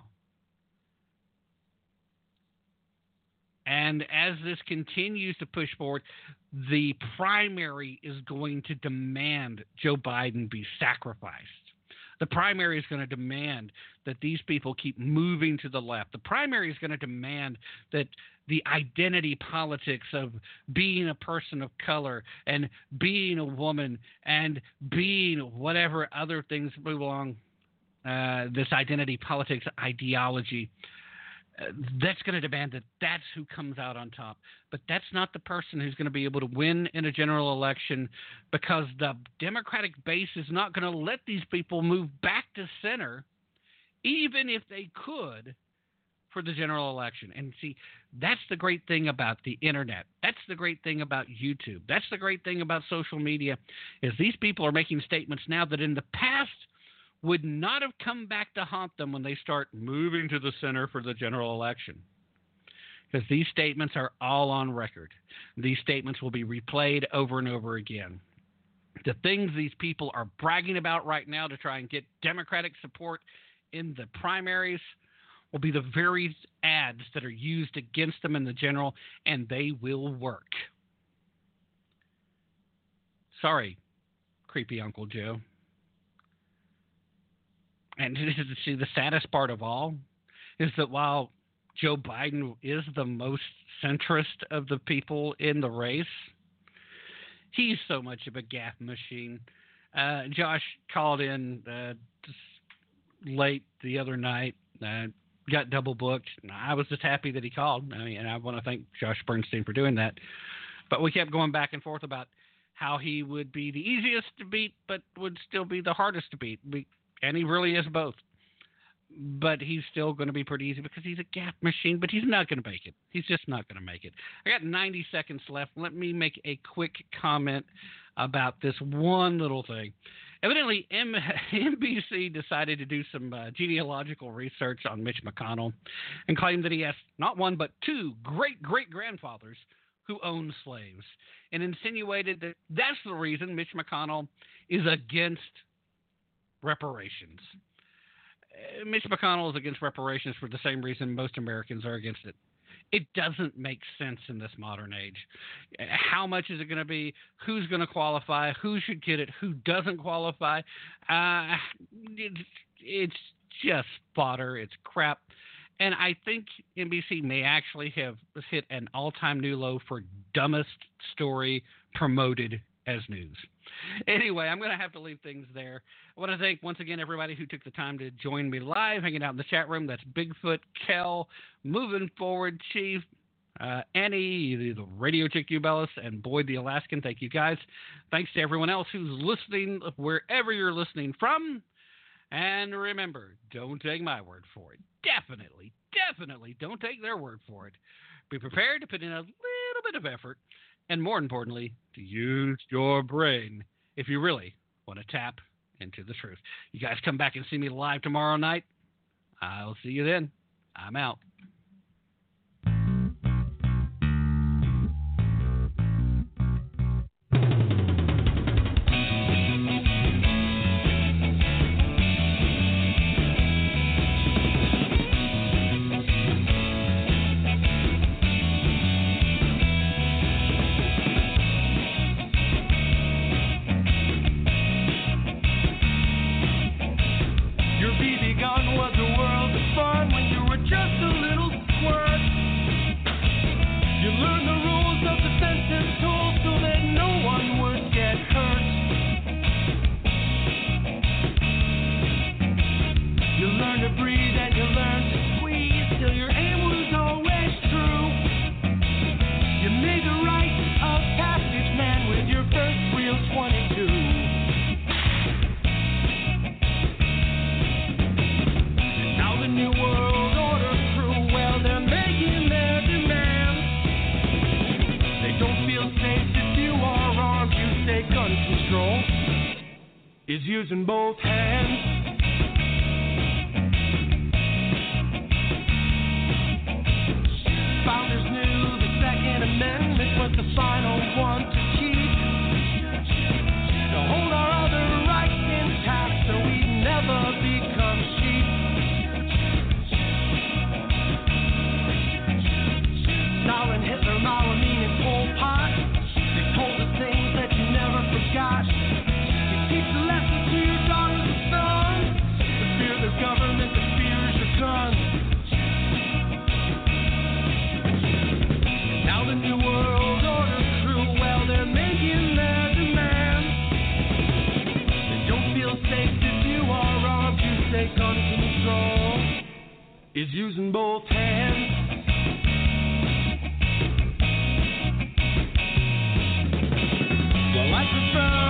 And as this continues to push forward, the primary is going to demand Joe Biden be sacrificed. The primary is going to demand that these people keep moving to the left. The primary is going to demand that the identity politics of being a person of color and being a woman and being whatever other things belong, uh, this identity politics ideology, uh, that's going to demand that that's who comes out on top. But that's not the person who's going to be able to win in a general election, because the Democratic base is not going to let these people move back to center, even if they could, for the general election. And see, that's the great thing about the internet. That's the great thing about YouTube. That's the great thing about social media, is these people are making statements now that in the past would not have come back to haunt them when they start moving to the center for the general election. Because these statements are all on record. These statements will be replayed over and over again. The things these people are bragging about right now to try and get Democratic support in the primaries will be the very ads that are used against them in the general, and they will work. Sorry, creepy Uncle Joe. And see, the saddest part of all is that while Joe Biden is the most centrist of the people in the race, he's so much of a gaffe machine. Uh, Josh called in uh, late the other night, uh, got double booked. I was just happy that he called. I mean, and I want to thank Josh Bernstein for doing that. But we kept going back and forth about how he would be the easiest to beat, but would still be the hardest to beat. We, and he really is both. But he's still going to be pretty easy because he's a gaffe machine, but he's not going to make it. He's just not going to make it. I got ninety seconds left. Let me make a quick comment about this one little thing. Evidently, M- N B C decided to do some uh, genealogical research on Mitch McConnell and claimed that he has not one but two great-great-grandfathers who owned slaves, and insinuated that that's the reason Mitch McConnell is against reparations. Uh, Mitch McConnell is against reparations for the same reason most Americans are against it. It doesn't make sense in this modern age. How much is it going to be? Who's going to qualify? Who should get it? Who doesn't qualify? Uh, it's, it's just fodder. It's crap. And I think N B C may actually have hit an all-time new low for dumbest story promoted as news. Anyway, I'm going to have to leave things there. I want to thank once again everybody who took the time to join me live, hanging out in the chat room. That's Bigfoot, Kel, Moving Forward, Chief, uh, Annie, the, the Radio Chick Ubellis, and Boyd the Alaskan. Thank you, guys. Thanks to everyone else who's listening, wherever you're listening from. And remember, don't take my word for it. Definitely, definitely don't take their word for it. Be prepared to put in a little bit of effort, and more importantly, to use your brain if you really want to tap into the truth. You guys come back and see me live tomorrow night. I'll see you then. I'm out. Is using both hands. Founders knew the Second Amendment was the final one to keep, to hold our other rights intact so we never become sheep. Stalin, Hitler, Mao, Amin, and Pol Pot, they told us things that you never forgot. Teach the lesson to your daughters and sons. The fear of the government, the fears your guns. Now the new world order crew, well, they're making their demands. They don't feel safe if you are armed. You say gun control is using both hands. Well, I prefer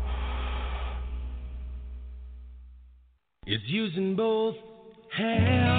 is using both hands.